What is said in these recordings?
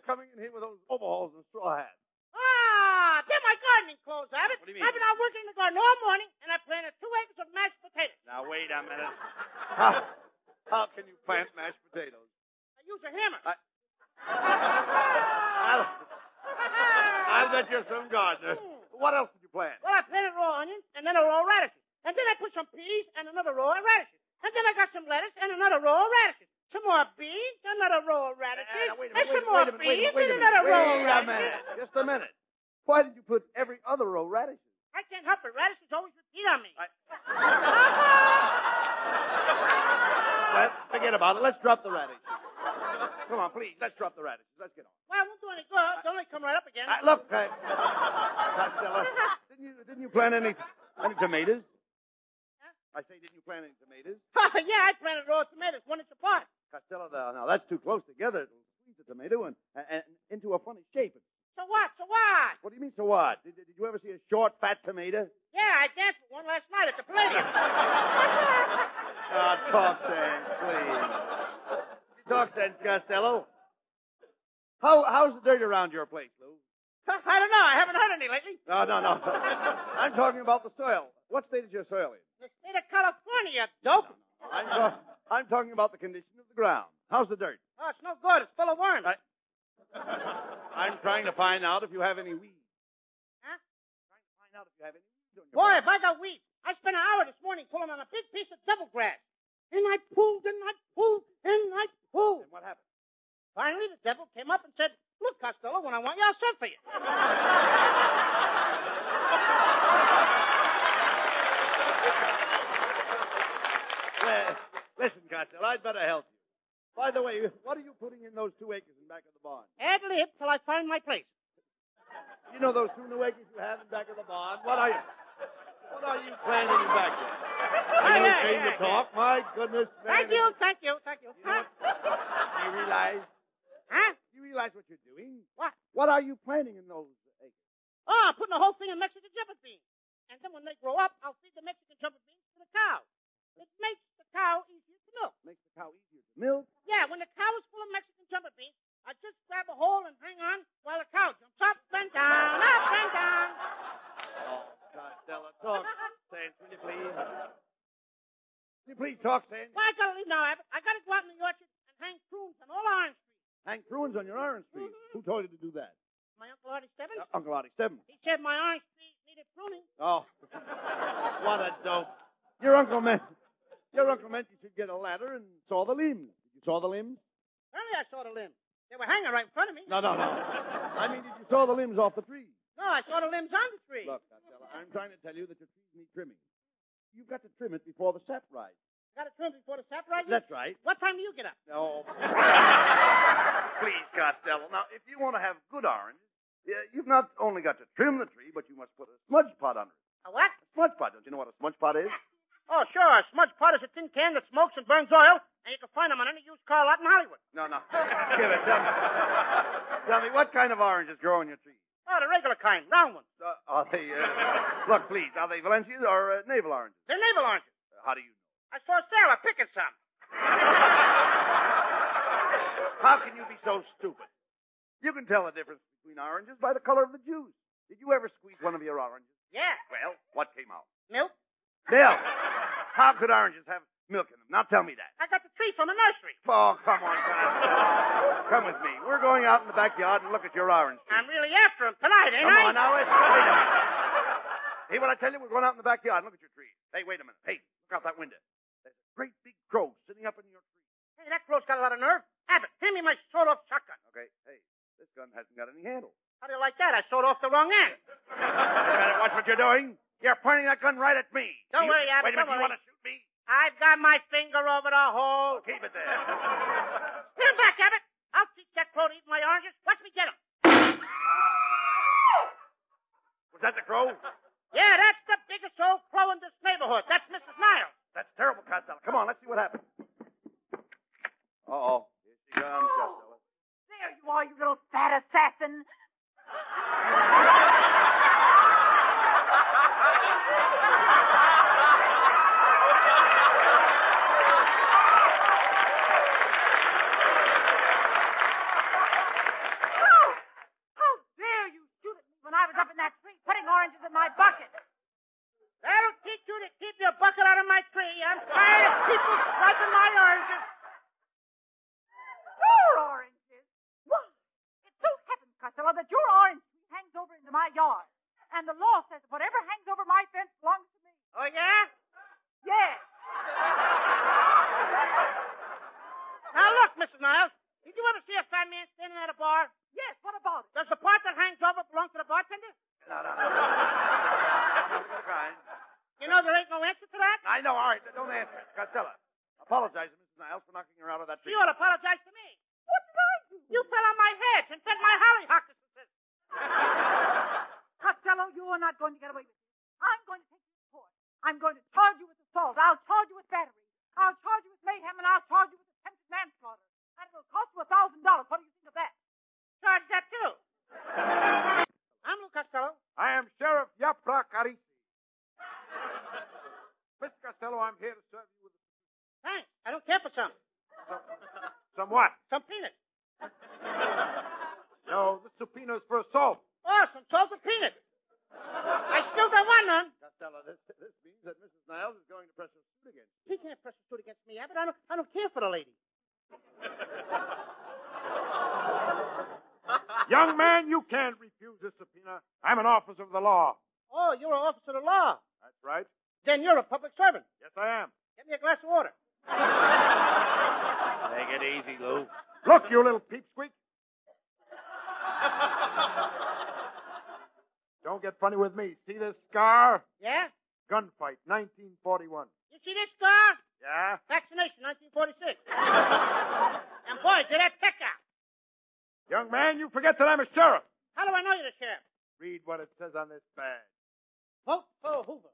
coming in here with those overalls and straw hats? Ah, they're my gardening clothes, Abbott. What do you mean? I've been out working in the garden all morning, and I planted 2 acres of mashed potatoes. Now, wait a minute. How can you plant mashed potatoes? I use a hammer. I'll bet you're some gardener. What else did you plant? Well, I planted raw onions, and then a row of radishes. And then I put some peas and another row of radishes. And then I got some lettuce and another row of radishes. Some more beans, another row of radishes. And some more beans and another row of radishes. Just a minute. Why did you put every other row radishes? I can't help it. Radishes always repeat on me. Well, forget about it. Let's drop the radishes. Come on, please. Let's drop the radishes. Let's get on. Well, it won't do any good. They'll only come right up again. Look, Costello, didn't you plant any tomatoes? Huh? I say, didn't you plant any tomatoes? Yeah, I planted raw tomatoes 1 inch apart. Costello, now that's too close together. It'll squeeze the tomato and into a funny shape. So what? So what? What do you mean, so what? Did you ever see a short, fat tomato? Yeah, I danced with one last night at the Palladium. Talk sense, please. Talk sense, Costello. How's the dirt around your place, Lou? I don't know. I haven't heard any lately. No. I'm talking about the soil. What state is your soil in? The state of California, dope. I'm talking about the condition of the ground. How's the dirt? Oh, it's no good. It's full of worms. I'm trying to find out if you have any weeds. Huh? Trying to find out if you have any weeds on your Boy, ground. if I got weeds, I spent an hour this morning pulling on a big piece of double grass. And I pulled, and I pulled, and I pulled. And what happened? Finally, the devil came up and said, "Look, Costello, when I want you, I'll send for you." Well, listen, Costello, I'd better help you. By the way, what are you putting in those 2 acres in back of the barn? Ad lib till I find my place. You know those 2 new acres you have in back of the barn? What are you planting in back there? Are you ashamed to talk? My goodness, man. Thank you. You know what? Do you realize? Huh? Do you realize what you're doing? What? What are you planting in those acres? Oh, I'm putting the whole thing in Mexican jumping beans. And then when they grow up, I'll feed the Mexican jumping beans to the cow. It makes the cow easier to milk. Makes the cow easier to milk? Yeah, when the cow is full of Mexican jumping beans, I just grab a hole and hang on while the cow jumps up and down, up and down. Oh, Costello, talk sense, will you please? Will you please talk sense? Well, I gotta leave now, Abbott. I gotta go out in the orchard and hang prunes on all orange trees. Hang prunes on your orange tree. Mm-hmm. Who told you to do that? My Uncle Artie Stebbins. Uncle Artie Stebbins. He said my orange trees needed pruning. Oh, what a dope. Your uncle meant you should get a ladder and saw the limbs. Did you saw the limbs? Earlier I saw the limbs. They were hanging right in front of me. No. I mean, did you saw the limbs off the tree? No, I saw the limbs on the tree. Look, Costello, I'm trying to tell you that your trees need trimming. You've got to trim it before the sap rises. Got to trim before the sap rises? That's right. What time do you get up? No. Please, Costello. Now, if you want to have good oranges, you've not only got to trim the tree, but you must put a smudge pot under it. A what? A smudge pot. Don't you know what a smudge pot is? Oh, sure. A smudge pot is a tin can that smokes and burns oil, and you can find them on any used car lot in Hollywood. No. Give it. Tell me, what kind of oranges grow on your tree? Oh, the regular kind, round ones. Are they, look, please, are they Valencias or navel oranges? They're navel oranges. How do you know? I saw Sarah picking some. How can you be so stupid? You can tell the difference between oranges by the color of the juice. Did you ever squeeze one of your oranges? Yeah. Well, what came out? Milk? Milk. How could oranges have milk in them? Now tell me that. I got the tree from a nursery. Oh, come on, guys. Come with me. We're going out in the backyard and look at your orange tree. I'm really after him tonight, ain't Come I? on now, wait a minute. Hey, what I tell you, we're going out in the backyard and look at your tree. Hey, wait a minute. Hey, look out that window. There's a great big crow sitting up in your tree. Hey, that crow's got a lot of nerve. Abbott, hand me my sawed-off shotgun. Okay, hey, this gun hasn't got any handle. How do you like that? I sawed off the wrong end. You better watch what you're doing. You're pointing that gun right at me. Don't worry, Abbott. Wait a minute, don't you worry. want to shoot me? I've got my finger over the hole. Keep it there. Stand back, Abbott. I'll teach that crow to eat my oranges. Watch me get him. Was that the crow? Yeah, that's the biggest old crow in this neighborhood. That's Mrs. Niles. That's terrible, Costello. Come on, let's see what happens. Uh-oh. Here she comes, Costello. There you are, you little fat assassin. in my bucket. That'll teach you to keep your bucket out of my tree. I'm tired of people swiping my oranges. Your oranges? Why, it so happens, Costello, that your orange tree hangs over into my yard. And the law says that whatever hangs over my fence belongs to me. Oh, yeah? Yes. Now, look, Mrs. Niles. Did you ever see a fat man standing at a bar? Yes, what about it? Does the part that hangs over belong to the bartender? No. Fine. You know there ain't no answer to that? I know. All right. Don't answer it. Costello, apologize to Mrs. Niles for knocking her out of that tree. You ought to apologize to me. What did I do? You fell on my hedge and fed my hollyhocks. Costello, you are not going to get away with it. I'm going to take you to court. I'm going to charge you with assault. I'll charge you with battery. I'll charge you with mayhem, and I'll charge you with attempted manslaughter. And it'll cost you $1,000. What do you think of that? Charge that, too. I'm Lou Costello. I am Sheriff Yapra Carisi. Mr. Costello, I'm here to serve you with Thanks. I don't care for some. some what? Some peanuts. No, the subpoena's for assault. Oh, some salted peanuts. I still don't want none. Costello, this means that Mrs. Niles is going to press a suit against you. He can't press a suit against me, Abbott. I don't care for the lady. Young man, you can't refuse this subpoena. I'm an officer of the law. Oh, you're an officer of the law. That's right. Then you're a public servant. Yes, I am. Get me a glass of water. Take it easy, Lou. Look, you little peepsqueak. Don't get funny with me. See this scar? Yeah? Gunfight, 1941. You see this scar? Yeah? Vaccination, 1946. And boy, did that check out. Young man, you forget that I'm a sheriff. How do I know you're the sheriff? Read what it says on this badge. Vote for Hoover.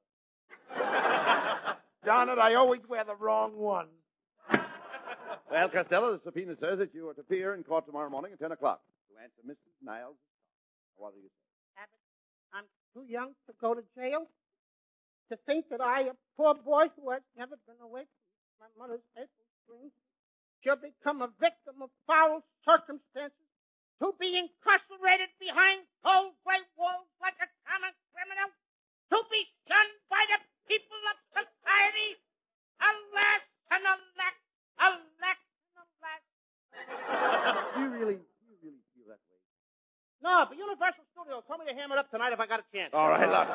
Darn it, I always wear the wrong one. Well, Costello, the subpoena says that you are to appear in court tomorrow morning at 10 o'clock to answer Mrs. Niles' What do you say? Abbott, I'm too young to go to jail. To think that I, a poor boy who has never been away from my mother's April spring, shall become a victim of foul circumstances, to be incarcerated behind cold gray walls like a common criminal, to be shunned by the people of society. Alas and alack, alack and alack. Do you really feel that way? No, but Universal Studios told me to hammer it up tonight if I got a chance. All right, look.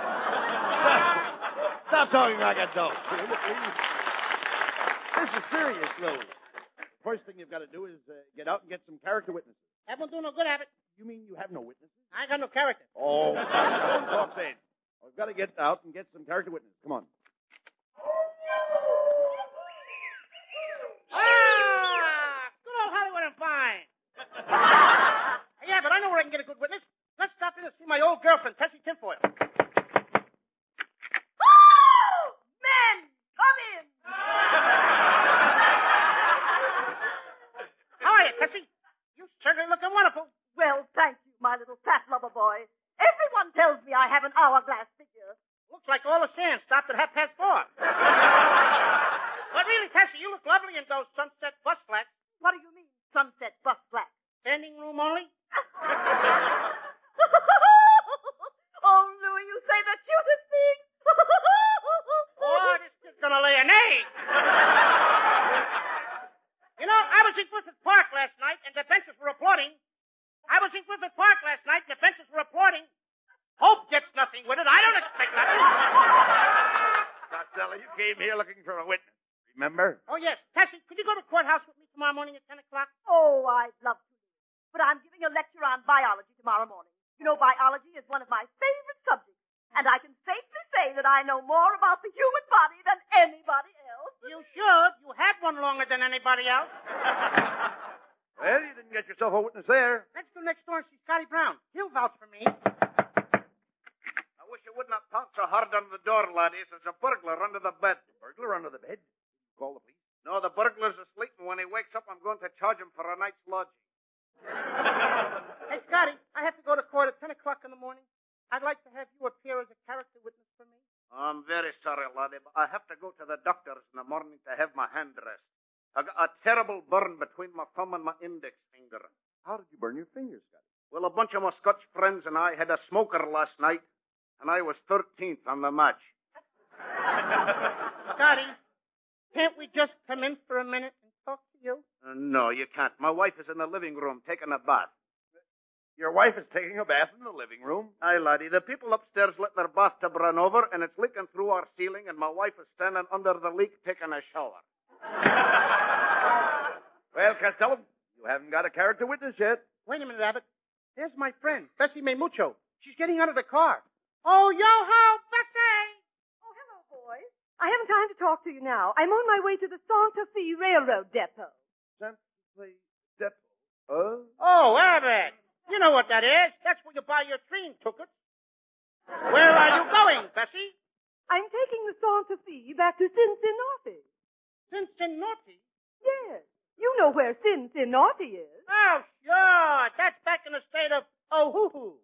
Stop talking like a dope. This is serious, Lou. First thing you've got to do is get out and get some character witnesses. That won't do no good, Abbott. You mean you have no witnesses? I ain't got no character. Oh, don't talk sense. We've got to get out and get some character witnesses. Come on. Ah! Good old Hollywood and fine. Yeah, but I know where I can get a good witness. Let's stop in to see my old girlfriend, Tessie Tinfoil. Men, come in. How are you, Tessie? You certainly looking wonderful. Well, thank you, my little fat lover boy. Everyone tells me I have an hourglass figure. Looks like all the sand stopped at 4:30. But really, Tessie, you look lovely in those sunset bus flats. What do you mean, sunset bus flat? Standing room only? Oh, Louis, you say the cutest thing. Oh, this kid's gonna lay an egg. You know, I was in Griffith Park last night, and the benches were applauding. Hope gets nothing with it. I don't expect nothing. Costello, you came here looking for a witness. Remember? Oh, yes. Tessie, could you go to the courthouse with me tomorrow morning at 10 o'clock? Oh, I'd love to. But I'm giving a lecture on biology tomorrow morning. You know, biology is one of my favorite subjects. And I can safely say that I know more about the human body than anybody else. You should. You had one longer than anybody else. Well, you didn't get yourself a witness there. Let's go next door and see Scotty Brown. He'll vouch for me. I wish you wouldn't have pounded so hard on the door, laddies. There's a burglar under the bed. Burglar under the bed? Call the police. No, the burglar's asleep, and when he wakes up, I'm going to charge him for a night's lodging. Hey, Scotty, I have to go to court at 10 o'clock in the morning. I'd like to have you appear as a character witness for me. I'm very sorry, laddie, but I have to go to the doctor's in the morning to have my hand dressed. I got a terrible burn between my thumb and my index finger. How did you burn your fingers, Scotty? Well, a bunch of my Scotch friends and I had a smoker last night, and I was 13th on the match. Scotty, can't we just come in for a minute and talk to you? No, you can't. My wife is in the living room taking a bath. Your wife is taking a bath in the living room? Aye, laddie. The people upstairs let their bathtub run over, and it's leaking through our ceiling, and my wife is standing under the leak taking a shower. Well, Costello, you haven't got a character witness yet. Wait a minute, Abbott. There's my friend, Bessie Maymucho. She's getting out of the car. Oh, yo-ho, Bessie! Oh, hello, boys. I haven't time to talk to you now. I'm on my way to the Santa Fe Railroad Depot. Santa Fe Depot? Oh, Abbott. You know what that is. That's where you buy your train tickets. Where are you going, Bessie? I'm taking the Santa Fe back to Cincinnati. Cincinnati? Yes. You know where Cincinnati is. Oh, sure. That's back in the state of Oahu.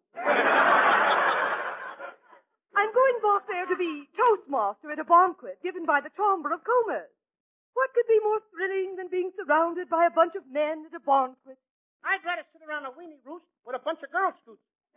I'm going back there to be Toastmaster at a banquet given by the Chamber of Commerce. What could be more thrilling than being surrounded by a bunch of men at a banquet? I'd rather sit around a weenie roost with a bunch of Girl Scouts.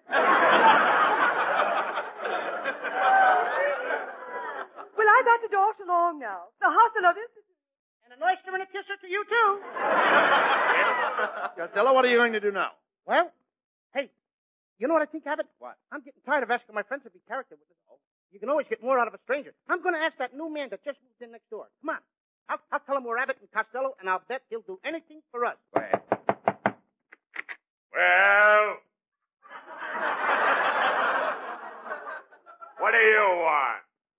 Well, I got to dash along now. The hustle of it. And an oyster and a kisser to you, too. Costello, what are you going to do now? Well, hey, you know what I think, Abbott? What? I'm getting tired of asking my friends to be character witnesses. You can always get more out of a stranger. I'm going to ask that new man that just moved in next door. Come on. I'll tell him we're Abbott and Costello, and I'll bet he'll do anything for us. Well, what do you want?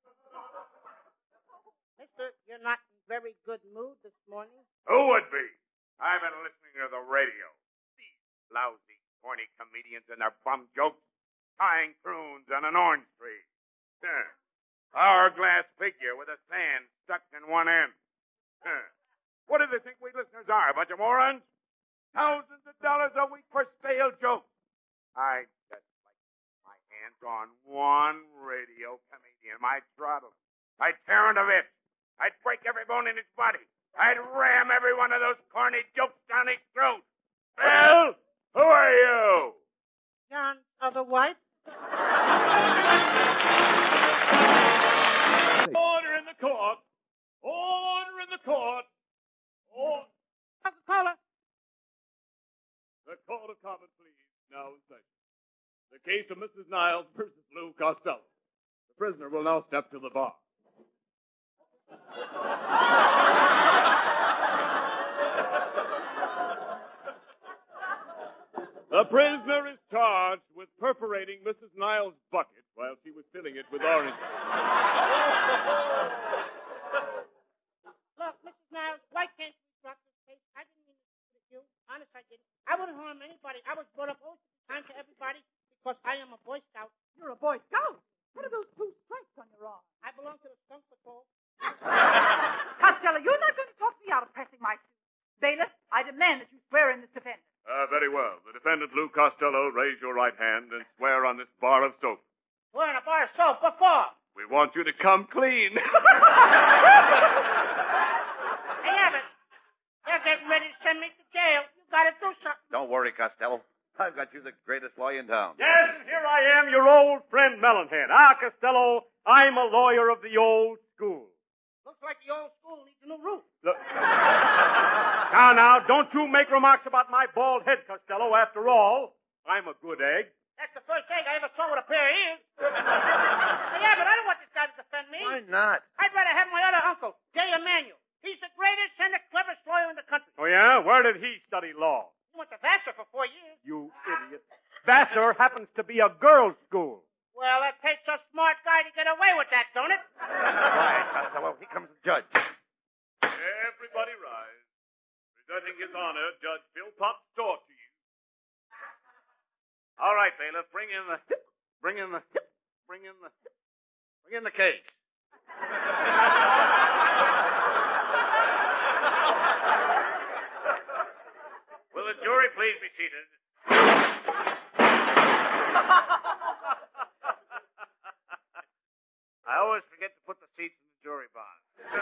Mister, you're not in very good mood this morning. Who would be? I've been listening to the radio. These lousy, corny comedians and their bum jokes, tying prunes on an orange tree. Hourglass figure with a sand stuck in one end. What do they think we listeners are? A bunch of morons? Thousands of dollars a week for stale jokes. I just like my hands on one radio comedian. I'd throttle him. I'd tear him to bits. I'd break every bone in his body. I'd ram every one of those corny jokes down his throat. Well, who are you? John's other wife? Order in the court. Order in the court. Order. Coca-Cola. The Court of Common Pleas now in session. The case of Mrs. Niles versus Lou Costello. The prisoner will now step to the bar. The prisoner is charged with perforating Mrs. Niles' bucket while she was filling it with oranges. Look, Mrs. Niles, why can't you drop this case? I didn't mean to hit you. Honest, I didn't. I wouldn't harm anybody. I was brought up always to be kind to everybody because I am a Boy Scout. You're a Boy Scout. What are those two stripes on your arm? I belong to the Skunk Patrol. Costello, you're not going to talk me out of pressing my suit. Bailiff, I demand that you swear in this defendant. Very well. The defendant, Lou Costello, raise your right hand and swear on this bar of soap. We're in a bar of soap. What for? We want you to come clean. Hey, Abbott, they're getting ready to send me to jail. You got to do something. Don't worry, Costello. I've got you the greatest lawyer in town. Yes, here I am, your old friend Melonhead. Costello, I'm a lawyer of the old school. Looks like the old school needs a new roof. Look. Now, don't you make remarks about my bald head, Costello. After all, I'm a good egg. That's the first egg I ever saw with a pair of ears. Hey, Abbott, I don't want this guy to defend me. Why not? I'd rather have my other uncle, Jay Emanuel. He's the greatest and the cleverest lawyer in the country. Oh, yeah? Where did he study law? He went to Vassar for 4 years. You idiot. Vassar happens to be a girls' school. Well, it takes a smart guy to get away with that, don't it? Quiet, Costello. Here comes the judge. Everybody rise. Presenting His Honor, Judge Philpott Storr to you. All right, bailiff, bring in the case. Will the jury please be seated? I always forget to put the seats in the jury box.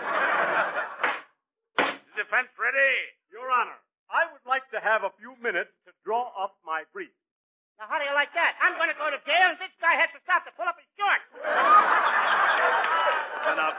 Is the defense ready? Your Honor, I would like to have a few minutes to draw up my brief. Now, how do you like that? I'm going to go to jail, and this guy has to stop to pull up his shorts.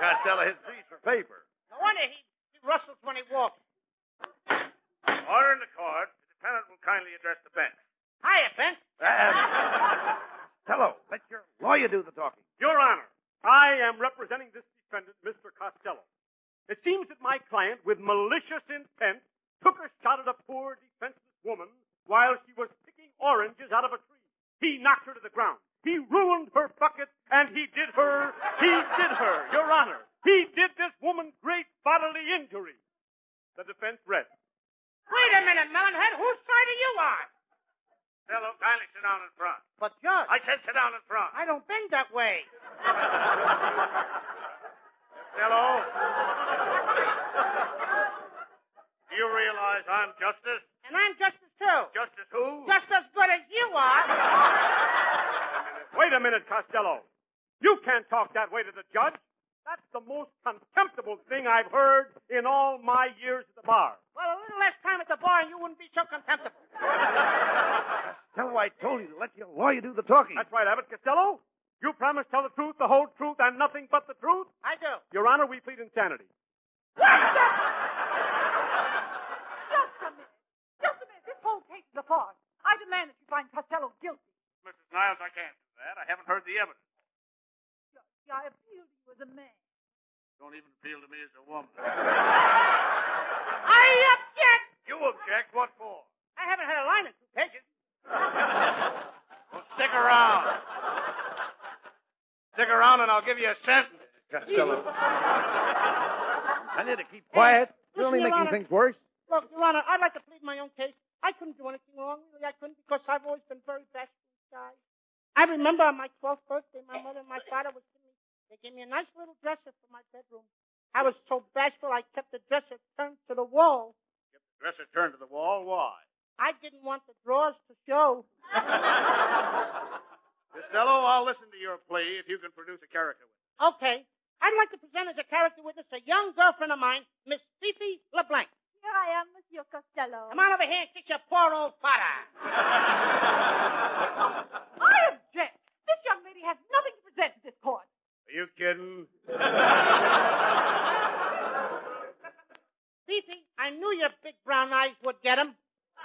Costello, his piece for paper. No wonder he rustles when he walks. Order in the court. The defendant will kindly address the bench. Hiya, Ben. Costello, let your lawyer do the talking. Your Honor, I am representing this defendant, Mr. Costello. It seems that my client, with malicious intent, took a shot at a poor, defenseless woman while she was picking oranges out of a tree. He knocked her to the ground. He ruined her bucket, and he did her, Your Honor. He did this woman great bodily injury. The defense rests. Wait a minute, Melonhead. Whose side are you on? Costello, kindly sit down in front. But, Judge, I said sit down in front. I don't bend that way. Costello. Do you realize I'm justice? And I'm justice, too. Justice who? Just as good as you are. Wait a minute, Costello. You can't talk that way to the judge. That's the most contemptible thing I've heard in all my years at the bar. Well, a little less time at the bar and you wouldn't be so contemptible. Costello, I told you to let your lawyer do the talking. That's right, Abbott. Costello, you promise to tell the truth, the whole truth, and nothing but the truth? I do. Your Honor, we plead insanity. Just a minute. Just a minute. This whole case is a farce. I demand that you find Costello guilty. Mrs. Niles, I can't do that. I haven't heard the evidence. I appeal to you as a man. Don't even appeal to me as a woman. I object. You object? What for? I haven't had a line in 2 pages. Well, stick around. Stick around and I'll give you a sentence. Costello. I need to keep quiet. You're only Your making Honor. things worse. Look, Your Honor, I'd like to plead my own case. I couldn't do anything wrong. Really, I couldn't because I've always been very bashful inside. I remember on my 12th birthday, my mother and my father was giving me, they gave me a nice little dresser for my bedroom. I was so bashful, I kept the dresser turned to the wall. Kept the dresser turned to the wall? Why? I didn't want the drawers to show. Costello, I'll listen to your plea if you can produce a character witness. Okay. I'd like to present as a character witness a young girlfriend of mine, Miss Fifi LeBlanc. Here I am, Monsieur Costello. Come on over here and kiss your poor old father. I object. This young lady has nothing to present to this court. Are you kidding? Fifi, I knew your big brown eyes would get him.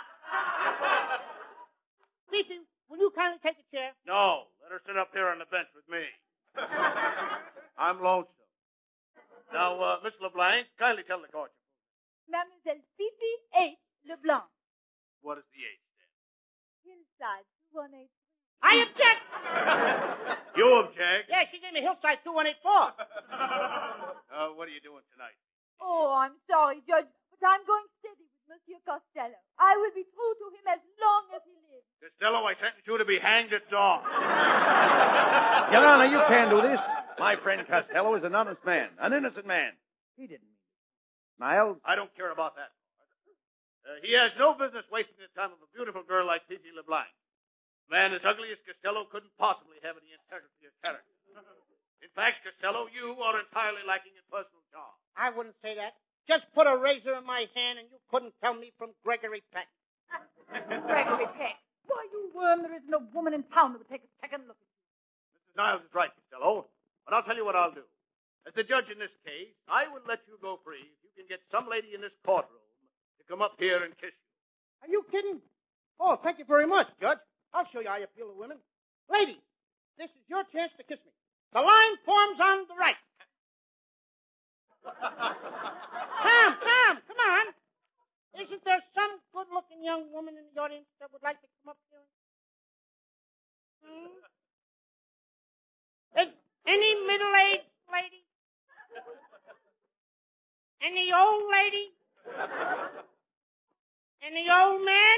Fifi, will you kindly take a chair? No. Let her sit up here on the bench with me. I'm lonesome. Now, Miss LeBlanc, kindly tell the court. Mademoiselle Fifi H. Leblanc. What is the age then? Hillside 2183. I object! You object? Yeah, she gave me Hillside 2184. What are you doing tonight? Oh, I'm sorry, Judge, but I'm going steady with Monsieur Costello. I will be true to him as long as he lives. Costello, I sentence you to be hanged at dawn. Your Honor, you can't do this. My friend Costello is an honest man, an innocent man. He didn't mean it. Niles? I don't care about that. He has no business wasting the time of a beautiful girl like Fifi LeBlanc. A man as ugly as Costello couldn't possibly have any integrity of character. In fact, Costello, you are entirely lacking in personal charm. I wouldn't say that. Just put a razor in my hand and you couldn't tell me from Gregory Peck. Gregory Peck. Why, you worm, there isn't a woman in town that would take a second look at you. Mrs. Niles is right, Costello. But I'll tell you what I'll do. As the judge in this case, I will let you go free if you can get some lady in this courtroom to come up here and kiss you. Are you kidding? Oh, thank you very much, Judge. I'll show you how you appeal to women. Ladies, this is your chance to kiss me. The line forms on the right. Tom, come on. Isn't there some good-looking young woman in the audience that would like to come up here? Any middle-aged lady? Any old lady? Any old man?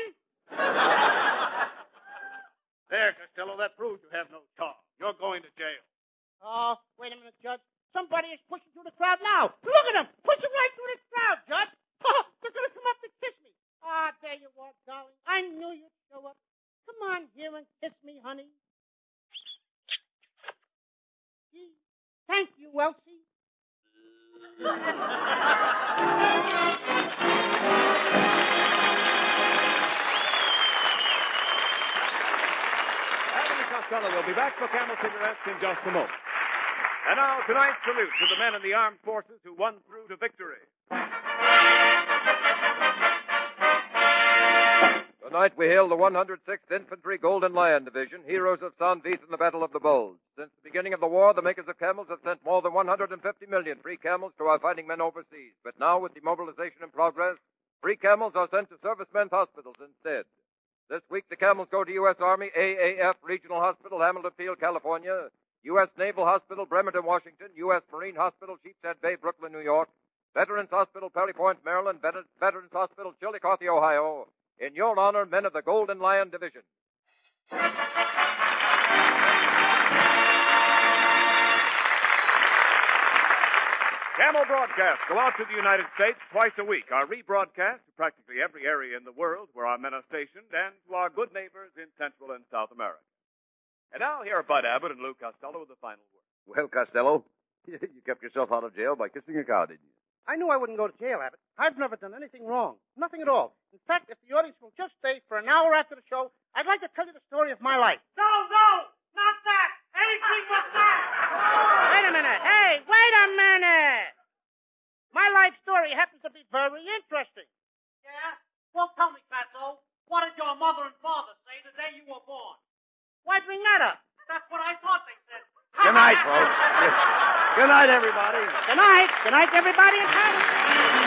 There, Costello, that proves you have no charm. You're going to jail. Oh, wait a minute, Judge. Somebody is pushing through the crowd now. Look at them. Pushing right through this crowd, Judge. Oh, they're going to come up to kiss me. Ah, there you are, darling. I knew you'd show up. Come on here and kiss me, honey. Gee, thank you, Elsie. Abbott and Costello will be back for Camel Cigarettes in just a moment. And now, tonight's salute to the men in the armed forces who won through to victory. Tonight we hail the 106th Infantry Golden Lion Division, heroes of San Vith in the Battle of the Bulge. Since the beginning of the war, the makers of camels have sent more than 150 million free camels to our fighting men overseas. But now, with demobilization in progress, free camels are sent to servicemen's hospitals instead. This week, the camels go to U.S. Army AAF Regional Hospital, Hamilton Field, California, U.S. Naval Hospital, Bremerton, Washington, U.S. Marine Hospital, Sheepshead Bay, Brooklyn, New York, Veterans Hospital, Perry Point, Maryland, Veterans Hospital, Chillicothe, Ohio. In your honor, men of the Golden Lion Division. Camel broadcasts go out to the United States twice a week. Our rebroadcast to practically every area in the world where our men are stationed and to our good neighbors in Central and South America. And now here are Bud Abbott and Lou Costello with the final word. Well, Costello, you kept yourself out of jail by kissing a cow, didn't you? I knew I wouldn't go to jail, Abbott. I've never done anything wrong. Nothing at all. In fact, if the audience will just stay for an hour after the show, I'd like to tell you the story of my life. No, not that. Anything but that. Wait a minute. Hey, wait a minute. My life story happens to be very interesting. Yeah? Well, tell me, Fatso, what did your mother and father say the day you were born? Why bring that up? That's what I thought they said. Good night, folks. Good night, everybody. Good night. Good night, everybody in town.